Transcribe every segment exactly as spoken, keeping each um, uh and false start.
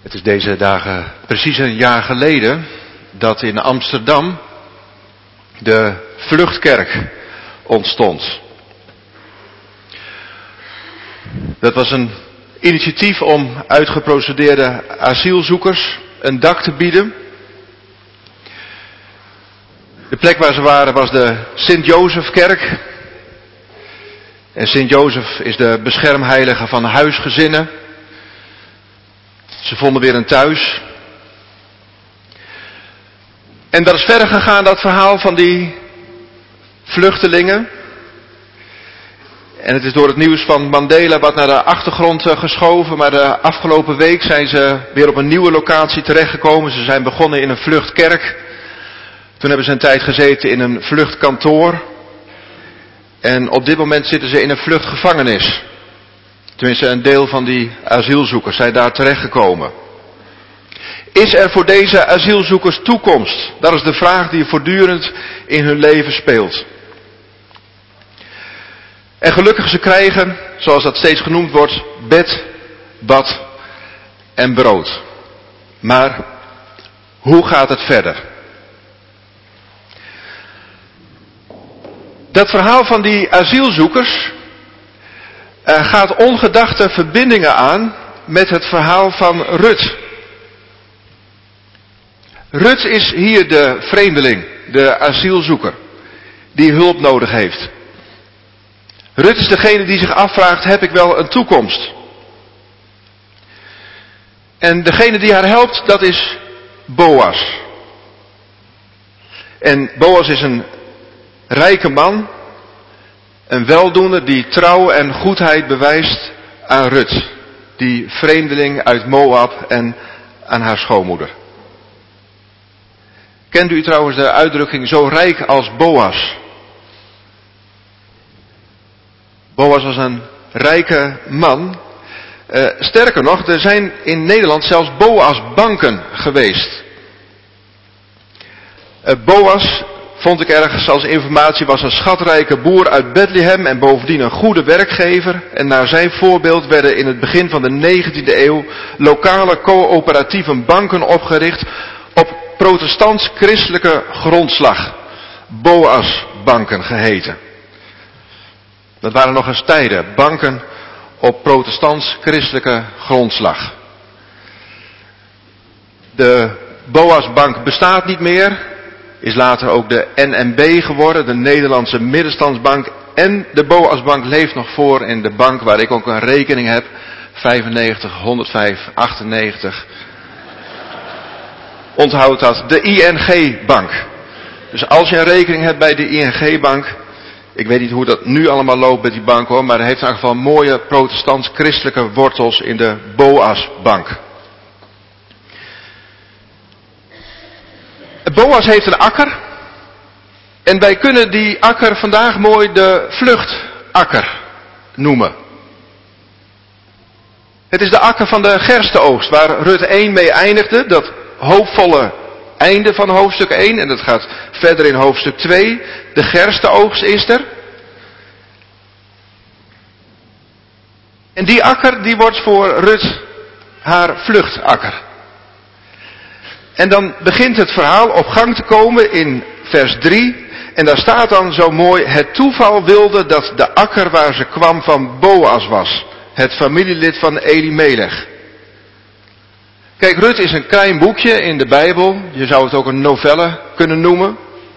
Het is deze dagen precies een jaar geleden dat in Amsterdam de Vluchtkerk ontstond. Dat was een initiatief om uitgeprocedeerde asielzoekers een dak te bieden. De plek waar ze waren was de Sint-Jozefkerk. En Sint-Jozef is de beschermheilige van huisgezinnen. Ze vonden weer een thuis. En dat is verder gegaan, dat verhaal van die vluchtelingen. En het is door het nieuws van Mandela wat naar de achtergrond geschoven. Maar de afgelopen week zijn ze weer op een nieuwe locatie terechtgekomen. Ze zijn begonnen in een vluchtkerk. Toen hebben ze een tijd gezeten in een vluchtkantoor. En op dit moment zitten ze in een vluchtgevangenis. Tenminste, een deel van die asielzoekers zijn daar terechtgekomen. Is er voor deze asielzoekers toekomst? Dat is de vraag die voortdurend in hun leven speelt. En gelukkig ze krijgen, zoals dat steeds genoemd wordt, bed, bad en brood. Maar hoe gaat het verder? Dat verhaal van die asielzoekers uh, gaat ongedachte verbindingen aan met het verhaal van Rut. Rut is hier de vreemdeling, de asielzoeker, die hulp nodig heeft. Rut is degene die zich afvraagt, heb ik wel een toekomst? En degene die haar helpt, dat is Boas. En Boas is een rijke man, een weldoener die trouw en goedheid bewijst aan Rut, die vreemdeling uit Moab, en aan haar schoonmoeder. Kent u trouwens de uitdrukking zo rijk als Boas? Boas was een rijke man. Uh, sterker nog, er zijn in Nederland zelfs Boasbanken geweest. Uh, Boas, vond ik ergens als informatie, was een schatrijke boer uit Bethlehem en bovendien een goede werkgever. En naar zijn voorbeeld werden in het begin van de negentiende eeuw lokale coöperatieve banken opgericht op protestants-christelijke grondslag. Boasbanken geheten. Dat waren nog eens tijden, banken op protestants-christelijke grondslag. De Boasbank bestaat niet meer, is later ook de N M B geworden, de Nederlandse Middenstandsbank. En de Boasbank leeft nog voor in de bank waar ik ook een rekening heb, vijfennegentig honderdvijf achtennegentig. Onthoud dat, de I N G-bank. Dus als je een rekening hebt bij de I N G-bank, ik weet niet hoe dat nu allemaal loopt met die bank hoor, maar hij heeft in ieder geval mooie protestants-christelijke wortels in de Boasbank. Boas heeft een akker. En wij kunnen die akker vandaag mooi de vluchtakker noemen. Het is de akker van de gerstenoogst, waar Rut één mee eindigde. Dat hoopvolle einde van hoofdstuk één. En dat gaat verder in hoofdstuk twee. De gerstenoogst is er. En die akker die wordt voor Rut haar vluchtakker. En dan begint het verhaal op gang te komen in vers drie. En daar staat dan zo mooi: het toeval wilde dat de akker waar ze kwam van Boas was. Het familielid van Elimelech. Kijk, Rut is een klein boekje in de Bijbel. Je zou het ook een novelle kunnen noemen.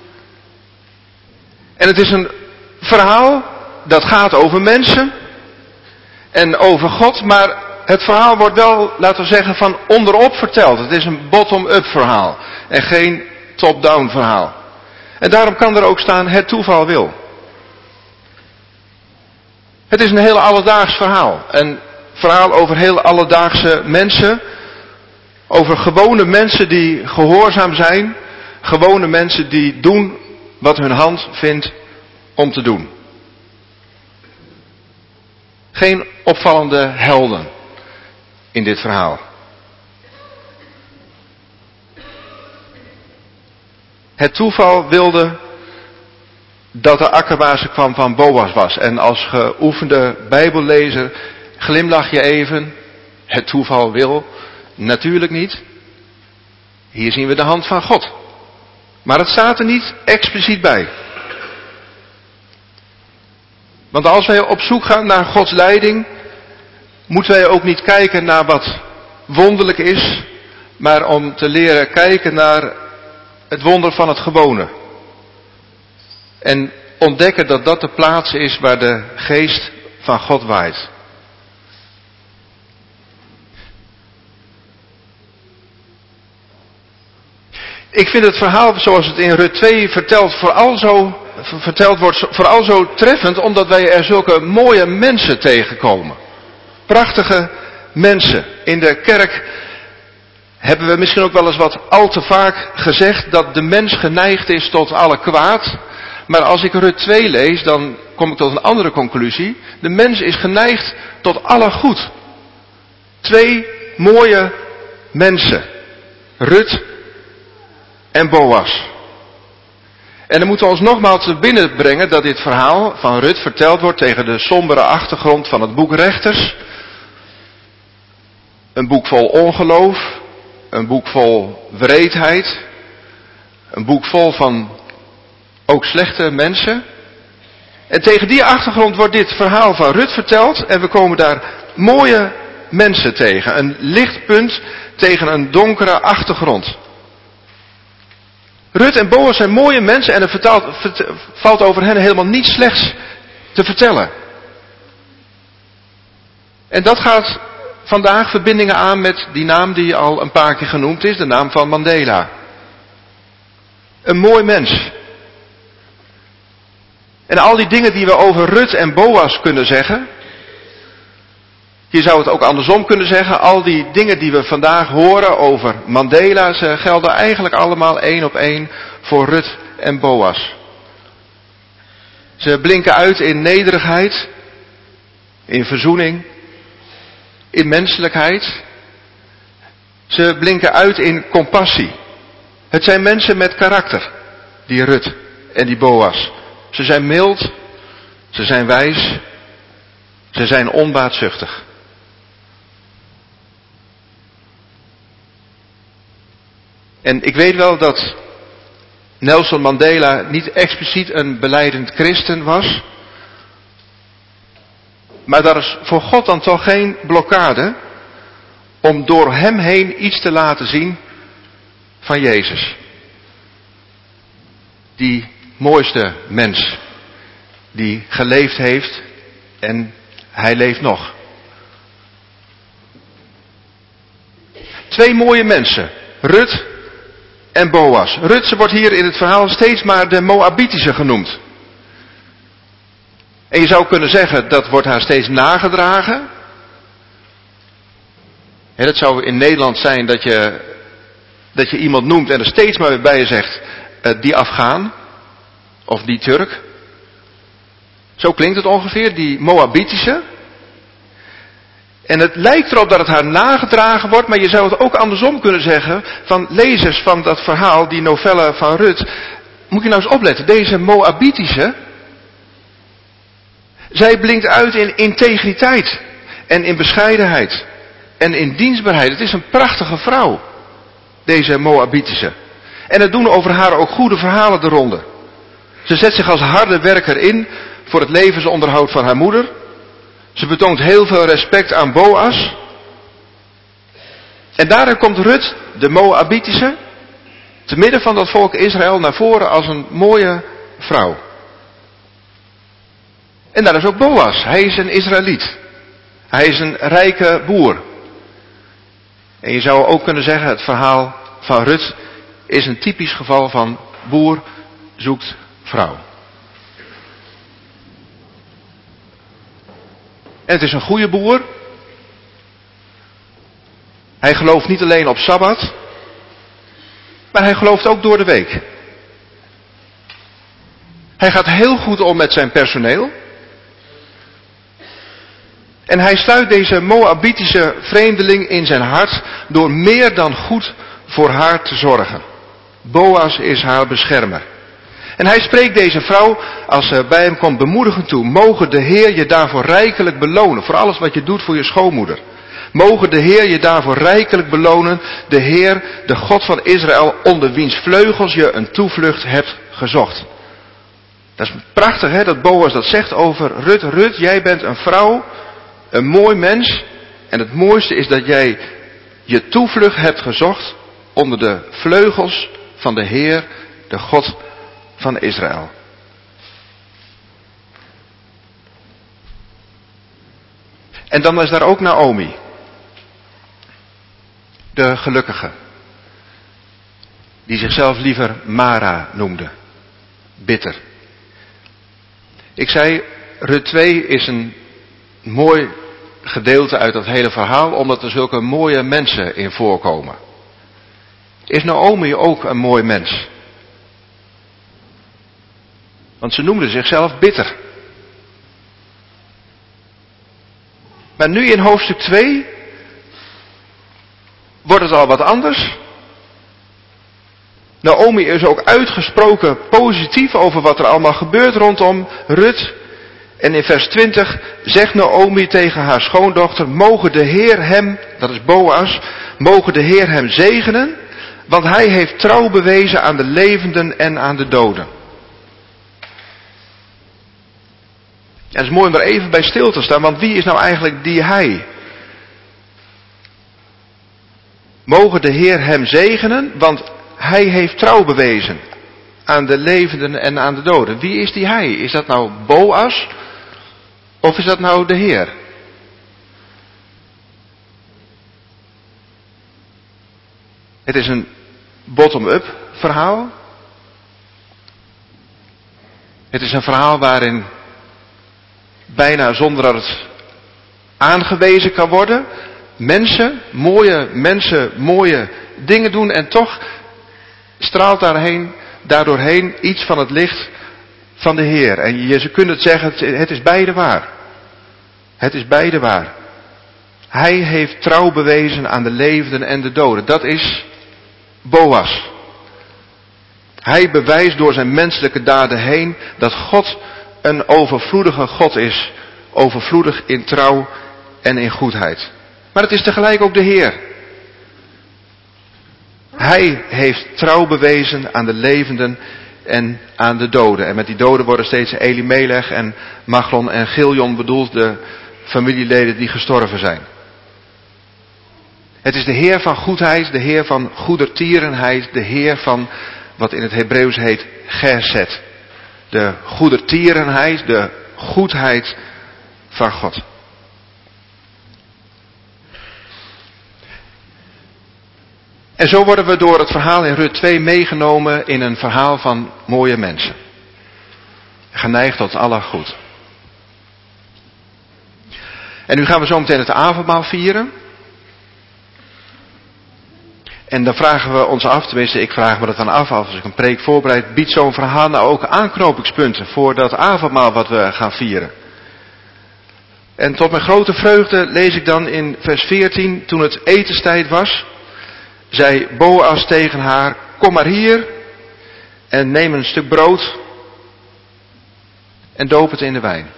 En het is een verhaal dat gaat over mensen. En over God, maar het verhaal wordt wel, laten we zeggen, van onderop verteld. Het is een bottom-up verhaal en geen top-down verhaal. En daarom kan er ook staan, het toeval wil. Het is een heel alledaags verhaal. Een verhaal over heel alledaagse mensen. Over gewone mensen die gehoorzaam zijn. Gewone mensen die doen wat hun hand vindt om te doen. Geen opvallende helden in dit verhaal. Het toeval wilde dat de akker waar ze kwam van Boas was. En als geoefende Bijbellezer glimlach je even. Het toeval wil Natuurlijk niet. Hier zien we de hand van God. Maar het staat er niet expliciet bij. Want als wij op zoek gaan naar Gods leiding, moeten wij ook niet kijken naar wat wonderlijk is, maar om te leren kijken naar het wonder van het gewone. En ontdekken dat dat de plaats is waar de geest van God waait. Ik vind het verhaal zoals het in Rut twee verteld, vooral zo, verteld wordt, vooral zo treffend, omdat wij er zulke mooie mensen tegenkomen. Prachtige mensen. In de kerk hebben we misschien ook wel eens wat al te vaak gezegd dat de mens geneigd is tot alle kwaad. Maar als ik Rut twee lees, dan kom ik tot een andere conclusie. De mens is geneigd tot alle goed. Twee mooie mensen. Rut en Boas. En dan moeten we ons nogmaals te binnen brengen dat dit verhaal van Rut verteld wordt tegen de sombere achtergrond van het boek Rechters. Een boek vol ongeloof. Een boek vol wreedheid. Een boek vol van ook slechte mensen. En tegen die achtergrond wordt dit verhaal van Rut verteld. En we komen daar mooie mensen tegen. Een lichtpunt tegen een donkere achtergrond. Rut en Boas zijn mooie mensen en er vertaalt, vert, valt over hen helemaal niets slechts te vertellen. En dat gaat vandaag verbindingen aan met die naam die al een paar keer genoemd is, de naam van Mandela. Een mooi mens. En al die dingen die we over Rut en Boas kunnen zeggen, je zou het ook andersom kunnen zeggen, al die dingen die we vandaag horen over Mandela, ze gelden eigenlijk allemaal één op één voor Rut en Boas. Ze blinken uit in nederigheid, in verzoening, in menselijkheid. Ze blinken uit in compassie. Het zijn mensen met karakter, die Rut en die Boas. Ze zijn mild, ze zijn wijs, ze zijn onbaatzuchtig. En ik weet wel dat Nelson Mandela niet expliciet een belijdend christen was. Maar daar is voor God dan toch geen blokkade om door hem heen iets te laten zien van Jezus. Die mooiste mens die geleefd heeft en hij leeft nog. Twee mooie mensen, Rut en Boas. Rut, ze wordt hier in het verhaal steeds maar de Moabitische genoemd. En je zou kunnen zeggen, dat wordt haar steeds nagedragen. En dat zou in Nederland zijn dat je, dat je iemand noemt en er steeds maar weer bij je zegt, uh, die Afghaan. Of die Turk. Zo klinkt het ongeveer, die Moabitische. En het lijkt erop dat het haar nagedragen wordt, maar je zou het ook andersom kunnen zeggen van lezers van dat verhaal, die novelle van Rut. Moet je nou eens opletten, deze Moabitische, zij blinkt uit in integriteit en in bescheidenheid en in dienstbaarheid. Het is een prachtige vrouw, deze Moabitische. En het doen over haar ook goede verhalen de ronde. Ze zet zich als harde werker in voor het levensonderhoud van haar moeder. Ze betoont heel veel respect aan Boas. En daarin komt Rut, de Moabitische, te midden van dat volk Israël naar voren als een mooie vrouw. En daar is ook Boas. Hij is een Israëliet. Hij is een rijke boer. En je zou ook kunnen zeggen, het verhaal van Rut is een typisch geval van boer zoekt vrouw. En het is een goede boer. Hij gelooft niet alleen op Sabbat, maar hij gelooft ook door de week. Hij gaat heel goed om met zijn personeel. En hij sluit deze Moabitische vreemdeling in zijn hart door meer dan goed voor haar te zorgen. Boas is haar beschermer. En hij spreekt deze vrouw, als ze bij hem komt, bemoedigend toe. Mogen de Heer je daarvoor rijkelijk belonen, voor alles wat je doet voor je schoonmoeder. Mogen de Heer je daarvoor rijkelijk belonen, de Heer, de God van Israël, onder wiens vleugels je een toevlucht hebt gezocht. Dat is prachtig, hè, dat Boas dat zegt over Rut. Rut, jij bent een vrouw, een mooi mens. En het mooiste is dat jij je toevlucht hebt gezocht onder de vleugels van de Heer, de God van Israël. En dan is daar ook Naomi, de gelukkige, die zichzelf liever Mara noemde, bitter. Ik zei, Rut twee is een mooi gedeelte uit dat hele verhaal, omdat er zulke mooie mensen in voorkomen. Is Naomi ook een mooi mens? Want ze noemde zichzelf bitter. Maar nu in hoofdstuk twee wordt het al wat anders. Naomi is ook uitgesproken positief over wat er allemaal gebeurt rondom Rut. En in vers twintig zegt Naomi tegen haar schoondochter, mogen de Heer hem, dat is Boas, mogen de Heer hem zegenen, want hij heeft trouw bewezen aan de levenden en aan de doden. En het is mooi om er even bij stil te staan, want wie is nou eigenlijk die hij? Mogen de Heer hem zegenen, want hij heeft trouw bewezen aan de levenden en aan de doden. Wie is die hij? Is dat nou Boas of is dat nou de Heer? Het is een bottom-up verhaal. Het is een verhaal waarin bijna zonder dat het aangewezen kan worden, mensen, mooie mensen, mooie dingen doen en toch straalt daarheen, daardoorheen iets van het licht van de Heer. En je kunt het zeggen, het is beide waar. Het is beide waar. Hij heeft trouw bewezen aan de levenden en de doden. Dat is Boas. Hij bewijst door zijn menselijke daden heen dat God een overvloedige God is. Overvloedig in trouw en in goedheid. Maar het is tegelijk ook de Heer. Hij heeft trouw bewezen aan de levenden en aan de doden. En met die doden worden steeds Elimelech en Machlon en Giljon bedoeld, de familieleden die gestorven zijn. Het is de Heer van goedheid, de Heer van goedertierenheid, de Heer van wat in het Hebreeuws heet Geset. De goedertierenheid, de goedheid van God. En zo worden we door het verhaal in Rut twee meegenomen in een verhaal van mooie mensen. Geneigd tot alle goed. En nu gaan we zo meteen het avondmaal vieren. En dan vragen we ons af, tenminste ik vraag me dat dan af, als ik een preek voorbereid, biedt zo'n verhaal nou ook aanknopingspunten voor dat avondmaal wat we gaan vieren. En tot mijn grote vreugde lees ik dan in vers veertien, toen het etenstijd was, zei Boas tegen haar, kom maar hier en neem een stuk brood en doop het in de wijn.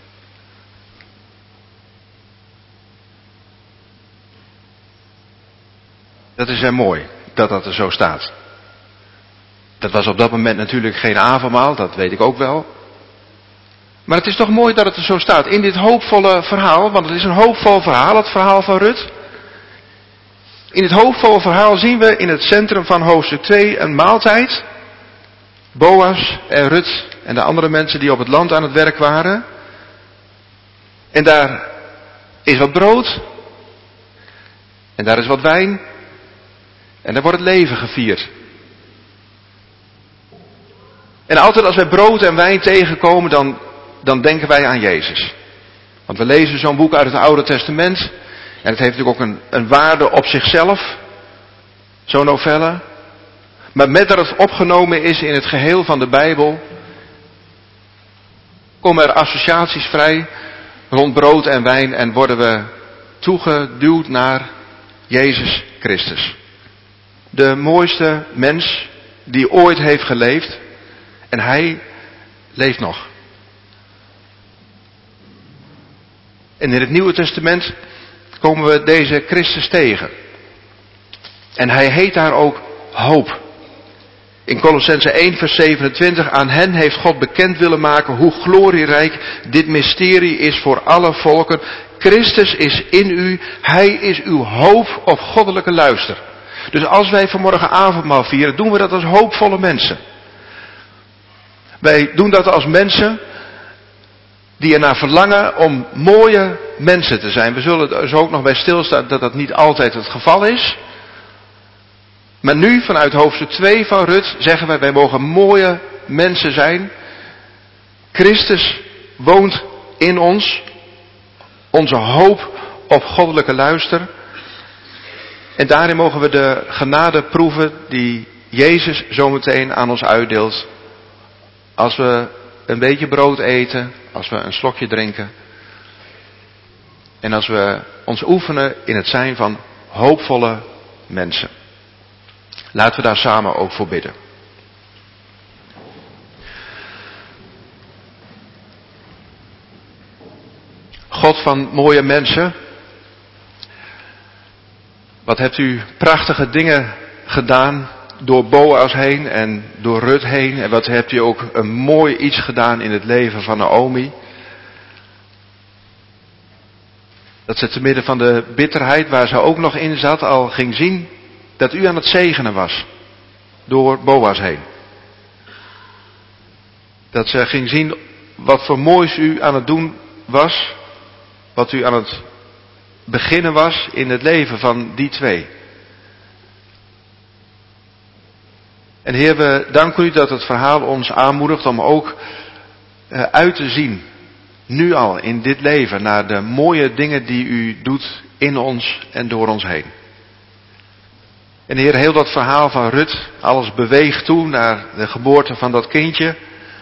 Dat is heel mooi, dat dat er zo staat. Dat was op dat moment natuurlijk geen avondmaal, dat weet ik ook wel. Maar het is toch mooi dat het er zo staat. In dit hoopvolle verhaal, want het is een hoopvol verhaal, het verhaal van Rut. In het hoopvolle verhaal zien we in het centrum van hoofdstuk twee een maaltijd. Boas en Rut en de andere mensen die op het land aan het werk waren. En daar is wat brood. En daar is wat wijn. En daar wordt het leven gevierd. En altijd als wij brood en wijn tegenkomen, dan, dan denken wij aan Jezus. Want we lezen zo'n boek uit het Oude Testament. En het heeft natuurlijk ook een, een waarde op zichzelf. Zo'n novelle. Maar met dat het opgenomen is in het geheel van de Bijbel, komen er associaties vrij rond brood en wijn en worden we toegeduwd naar Jezus Christus. De mooiste mens die ooit heeft geleefd. En hij leeft nog. En in het Nieuwe Testament komen we deze Christus tegen. En hij heet daar ook hoop. In Kolossenzen één vers zevenentwintig, aan hen heeft God bekend willen maken hoe glorierijk dit mysterie is voor alle volken. Christus is in u, hij is uw hoop op goddelijke luister. Dus als wij vanmorgen avondmaal vieren, doen we dat als hoopvolle mensen. Wij doen dat als mensen die ernaar verlangen om mooie mensen te zijn. We zullen er zo ook nog bij stilstaan dat dat niet altijd het geval is. Maar nu, vanuit hoofdstuk twee van Rut, zeggen wij, wij mogen mooie mensen zijn. Christus woont in ons. Onze hoop op goddelijke luister. En daarin mogen we de genade proeven die Jezus zometeen aan ons uitdeelt. Als we een beetje brood eten, als we een slokje drinken. En als we ons oefenen in het zijn van hoopvolle mensen. Laten we daar samen ook voor bidden. God van mooie mensen, wat hebt u prachtige dingen gedaan door Boas heen en door Rut heen. En wat hebt u ook een mooi iets gedaan in het leven van Naomi. Dat ze te midden van de bitterheid waar ze ook nog in zat al ging zien dat u aan het zegenen was door Boas heen. Dat ze ging zien wat voor moois u aan het doen was. Wat u aan het beginnen was in het leven van die twee. En Heer, we danken u dat het verhaal ons aanmoedigt om ook uh, uit te zien, nu al in dit leven, naar de mooie dingen die u doet in ons en door ons heen. En Heer, heel dat verhaal van Rut, alles beweegt toe naar de geboorte van dat kindje.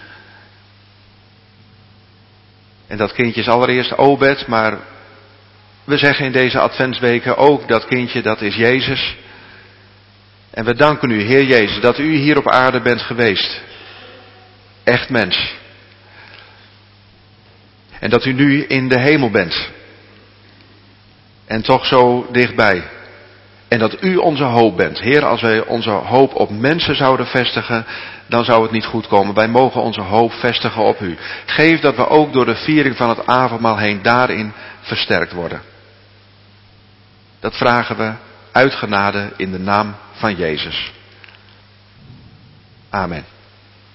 En dat kindje is allereerst Obed, maar we zeggen in deze adventsweken ook dat kindje, dat is Jezus. En we danken u, Heer Jezus, dat u hier op aarde bent geweest. Echt mens. En dat u nu in de hemel bent. En toch zo dichtbij. En dat u onze hoop bent. Heer, als wij onze hoop op mensen zouden vestigen, dan zou het niet goed komen. Wij mogen onze hoop vestigen op u. Geef dat we ook door de viering van het avondmaal heen daarin versterkt worden. Dat vragen we uit genade in de naam van Jezus. Amen.